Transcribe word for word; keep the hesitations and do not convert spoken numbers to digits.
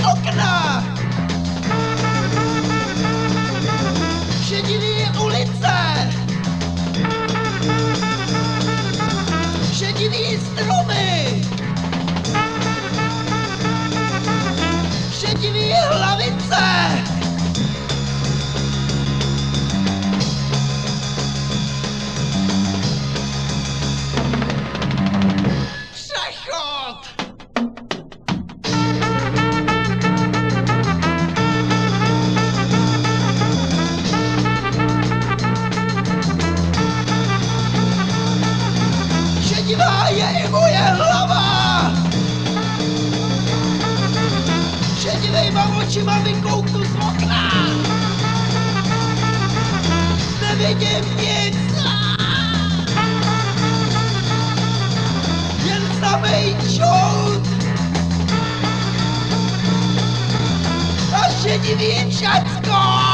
okna. Šedivý ulice. Šedivý stromy. Šedivý hlavice. Šedivá je i moje hlava! Šedivejma očima vykouknu z okna! Nevidím nic! Jen samej čout! A šedivý čacko!